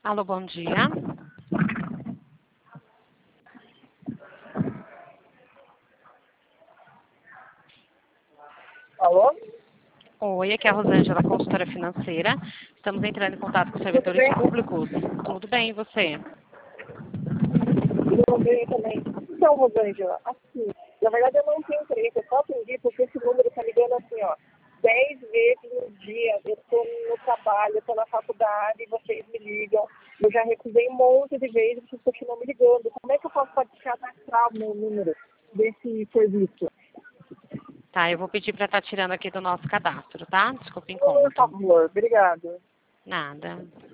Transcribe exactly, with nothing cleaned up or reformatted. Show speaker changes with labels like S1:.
S1: Alô, bom dia.
S2: Alô?
S1: Oi, aqui é a Rosângela, consultora financeira. Estamos entrando em contato com servidores públicos. Tudo bem, e você?
S2: Tudo bem também. Então, Rosângela, assim, na verdade eu não tenho interesse, eu só atendi porque esse número tá ligando assim, ó, dez vezes no dia, eu tô no trabalho, eu tô na faculdade, vocês me ligam, eu já recusei um monte de vezes, vocês continuam me ligando. Como é que eu posso cadastrar o meu número desse serviço?
S1: Tá, eu vou pedir para estar tirando aqui do nosso cadastro, tá? Desculpa,
S2: Por
S1: encontro.
S2: favor, obrigada.
S1: Nada.